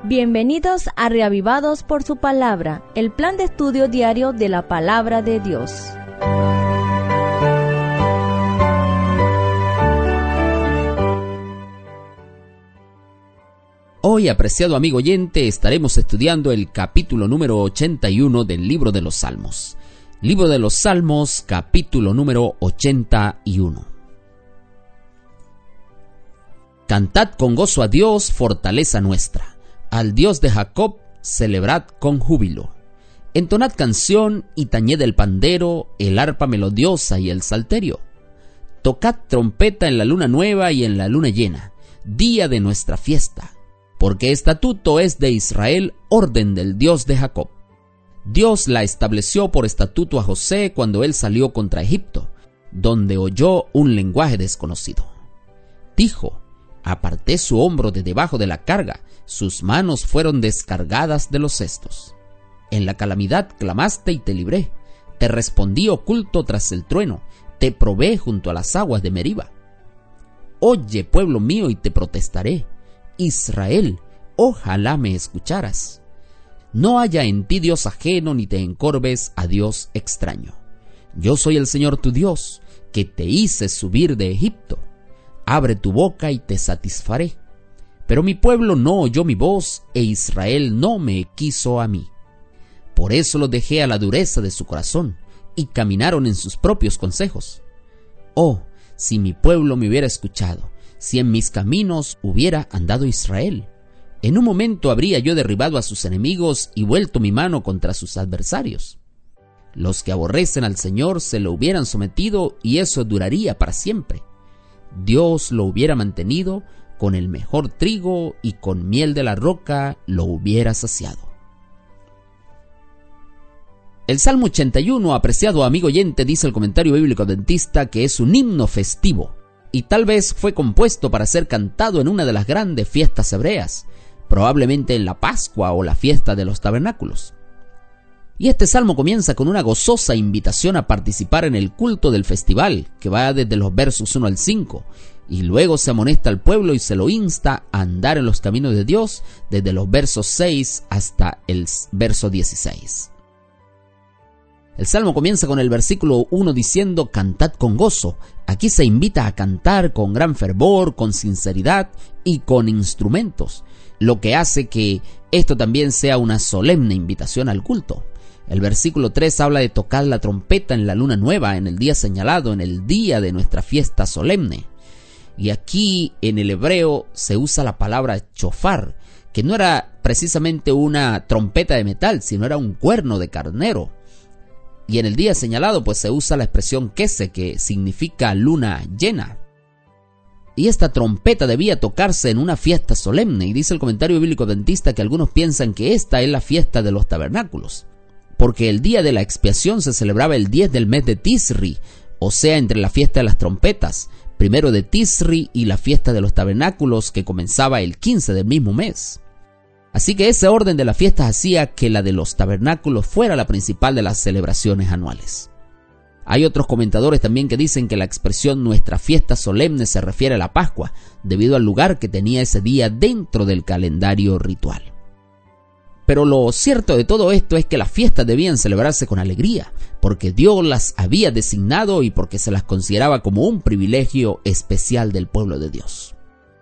Bienvenidos a Reavivados por su Palabra, el plan de estudio diario de la Palabra de Dios. Hoy, apreciado amigo oyente, estaremos estudiando el capítulo número 81 del Libro de los Salmos. Libro de los Salmos, capítulo número 81. Cantad con gozo a Dios, fortaleza nuestra. Al Dios de Jacob, celebrad con júbilo. Entonad canción y tañed el pandero, el arpa melodiosa y el salterio. Tocad trompeta en la luna nueva y en la luna llena, día de nuestra fiesta. Porque estatuto es de Israel, orden del Dios de Jacob. Dios la estableció por estatuto a José cuando él salió contra Egipto, donde oyó un lenguaje desconocido. Dijo: aparté su hombro de debajo de la carga, sus manos fueron descargadas de los cestos. En la calamidad clamaste y te libré, te respondí oculto tras el trueno, te probé junto a las aguas de Meriba. Oye, pueblo mío, y te protestaré. Israel, ojalá me escucharas. No haya en ti Dios ajeno, ni te encorves a Dios extraño. Yo soy el Señor tu Dios, que te hice subir de Egipto. Abre tu boca y te satisfaré. Pero mi pueblo no oyó mi voz, e Israel no me quiso a mí. Por eso los dejé a la dureza de su corazón, y caminaron en sus propios consejos. Oh, si mi pueblo me hubiera escuchado, si en mis caminos hubiera andado Israel, en un momento habría yo derribado a sus enemigos y vuelto mi mano contra sus adversarios. Los que aborrecen al Señor se lo hubieran sometido, y eso duraría para siempre. Dios lo hubiera mantenido con el mejor trigo, y con miel de la roca lo hubiera saciado. El Salmo 81, apreciado amigo oyente, dice el comentario bíblico adventista, que es un himno festivo, y tal vez fue compuesto para ser cantado en una de las grandes fiestas hebreas, probablemente en la Pascua o la fiesta de los tabernáculos. Y este salmo comienza con una gozosa invitación a participar en el culto del festival, que va desde los versos 1 al 5, y luego se amonesta al pueblo y se lo insta a andar en los caminos de Dios desde los versos 6 hasta el verso 16. El salmo comienza con el versículo 1 diciendo: cantad con gozo. Aquí se invita a cantar con gran fervor, con sinceridad y con instrumentos, lo que hace que esto también sea una solemne invitación al culto. El versículo 3 habla de tocar la trompeta en la luna nueva, en el día señalado, en el día de nuestra fiesta solemne. Y aquí en el hebreo se usa la palabra shofar, que no era precisamente una trompeta de metal, sino era un cuerno de carnero. Y en el día señalado pues se usa la expresión kese, que significa luna llena. Y esta trompeta debía tocarse en una fiesta solemne, y dice el comentario bíblico adventista que algunos piensan que esta es la fiesta de los tabernáculos, porque el día de la expiación se celebraba el 10 del mes de Tisri, o sea, entre la fiesta de las trompetas, primero de Tisri, y la fiesta de los tabernáculos, que comenzaba el 15 del mismo mes. Así que ese orden de las fiestas hacía que la de los tabernáculos fuera la principal de las celebraciones anuales. Hay otros comentadores también que dicen que la expresión nuestra fiesta solemne se refiere a la Pascua, debido al lugar que tenía ese día dentro del calendario ritual. Pero lo cierto de todo esto es que las fiestas debían celebrarse con alegría, porque Dios las había designado y porque se las consideraba como un privilegio especial del pueblo de Dios.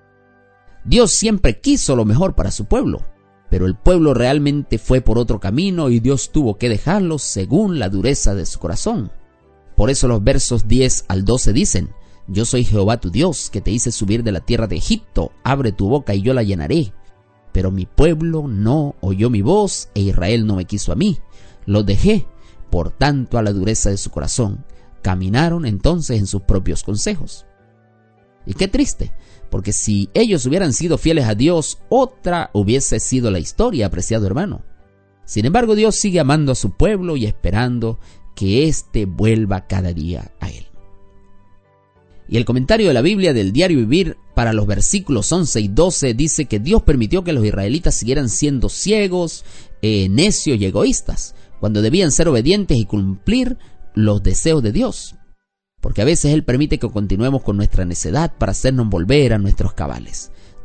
Dios siempre quiso lo mejor para su pueblo, pero el pueblo realmente fue por otro camino y Dios tuvo que dejarlo según la dureza de su corazón. Por eso los versos 10 al 12 dicen: yo soy Jehová tu Dios, que te hice subir de la tierra de Egipto, abre tu boca y yo la llenaré. Pero mi pueblo no oyó mi voz, e Israel no me quiso a mí. Los dejé, por tanto, a la dureza de su corazón. Caminaron entonces en sus propios consejos. Y qué triste, porque si ellos hubieran sido fieles a Dios, otra hubiese sido la historia, apreciado hermano. Sin embargo, Dios sigue amando a su pueblo y esperando que éste vuelva cada día a él. Y el comentario de la Biblia del Diario Vivir para los versículos 11 y 12 dice que Dios permitió que los israelitas siguieran siendo ciegos, necios y egoístas, cuando debían ser obedientes y cumplir los deseos de Dios. Porque a veces Él permite que continuemos con nuestra necedad para hacernos volver a nuestros cabales.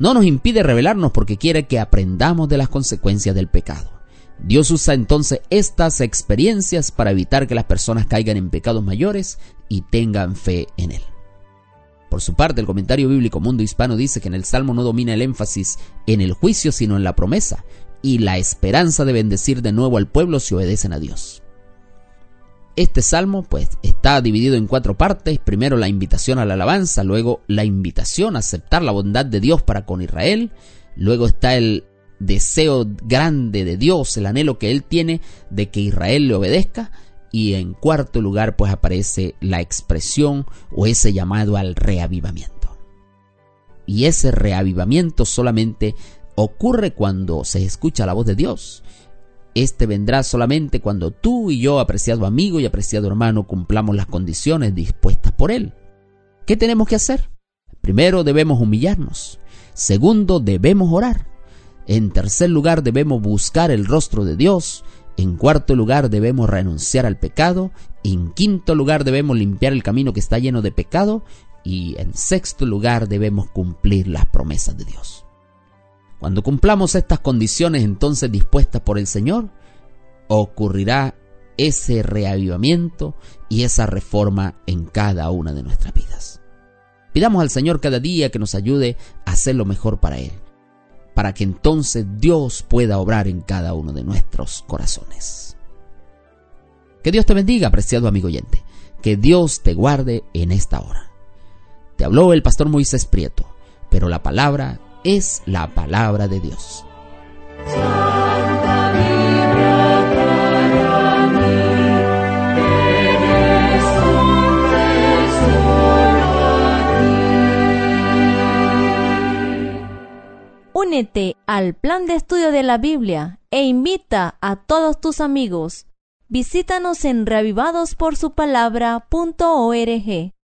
No nos impide rebelarnos porque quiere que aprendamos de las consecuencias del pecado. Dios usa entonces estas experiencias para evitar que las personas caigan en pecados mayores y tengan fe en Él. Por su parte, el comentario bíblico Mundo Hispano dice que en el Salmo no domina el énfasis en el juicio, sino en la promesa y la esperanza de bendecir de nuevo al pueblo si obedecen a Dios. Este salmo está dividido en 4 partes. Primero la invitación a la alabanza, luego la invitación a aceptar la bondad de Dios para con Israel, luego está el deseo grande de Dios, el anhelo que Él tiene de que Israel le obedezca, y en cuarto lugar aparece la expresión o ese llamado al reavivamiento. Y ese reavivamiento solamente ocurre cuando se escucha la voz de Dios. Este vendrá solamente cuando tú y yo, apreciado amigo y apreciado hermano, cumplamos las condiciones dispuestas por Él. ¿Qué tenemos que hacer? Primero, debemos humillarnos. Segundo, debemos orar. En tercer lugar, debemos buscar el rostro de Dios. En cuarto lugar, debemos renunciar al pecado. En quinto lugar, debemos limpiar el camino que está lleno de pecado. Y en sexto lugar, debemos cumplir las promesas de Dios. Cuando cumplamos estas condiciones entonces dispuestas por el Señor, ocurrirá ese reavivamiento y esa reforma en cada una de nuestras vidas. Pidamos al Señor cada día que nos ayude a hacer lo mejor para Él, para que entonces Dios pueda obrar en cada uno de nuestros corazones. Que Dios te bendiga, apreciado amigo oyente. Que Dios te guarde en esta hora. Te habló el pastor Moisés Prieto, pero la palabra es la palabra de Dios. Santa Biblia para mí, eres un tesoro a ti. Únete al plan de estudio de la Biblia e invita a todos tus amigos. Visítanos en reavivadosporsupalabra.org.